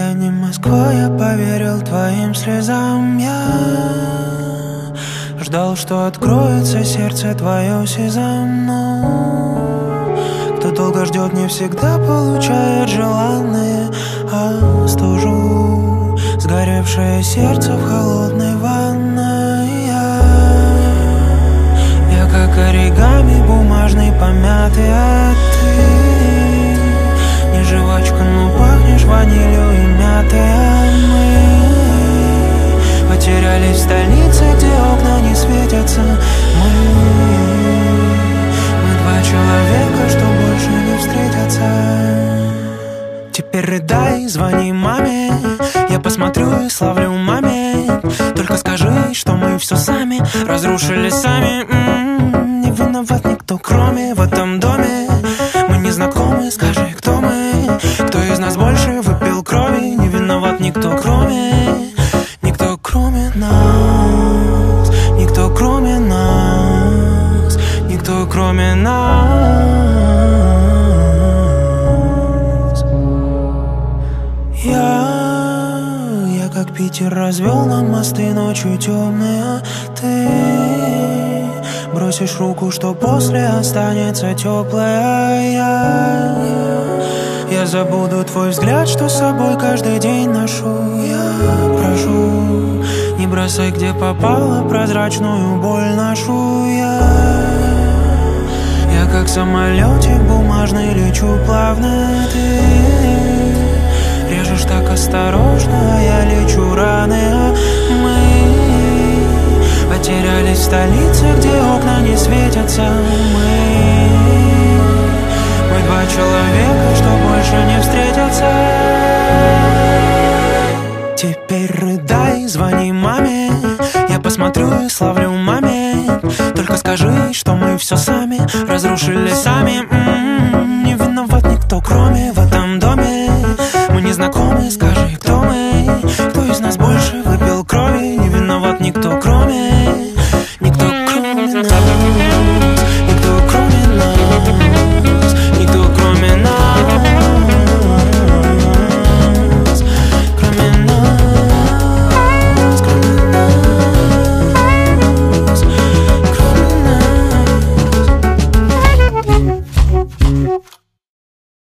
я не Москва, я поверил твоим слезам. Я ждал, что откроется сердце твое сезам. Но кто долго ждет, не всегда получает желанное. А стужу сгоревшее сердце в холодной ванной. Я как оригами бумажный помятый, а ты не жвачка, но пахнешь ванилью и мятой. А мы потерялись в столице, где окна не светятся. Мы два человека, что больше не встретятся. Теперь рыдай, звони маме, я посмотрю и славлю момент. Только скажи, что мы все сами разрушили сами. Не виноват никто, кроме в этом доме. Мы не знакомы, скажи, кто мы. Кто из нас больше выпил крови? Не виноват никто, кроме нас. Никто, кроме нас. Никто, кроме нас. Я как Питер развел нам мосты ночью темные, а ты бросишь руку, что после останется теплая. Я забуду твой взгляд, что с собой каждый день ношу. Я прошу, не бросай, где попало, прозрачную боль ношу. Я как самолетик бумажный лечу плавно, ты режешь так осторожно, а я лечу раны. А мы потерялись в столице, где окна не светятся. Мы два человека, что больше не встретятся. Теперь рыдай, звони маме, я посмотрю и славлю момент. Только скажи, что мы все сами разрушили сами. Не виноват никто, кроме в этом доме. Мы не знакомы, скажи,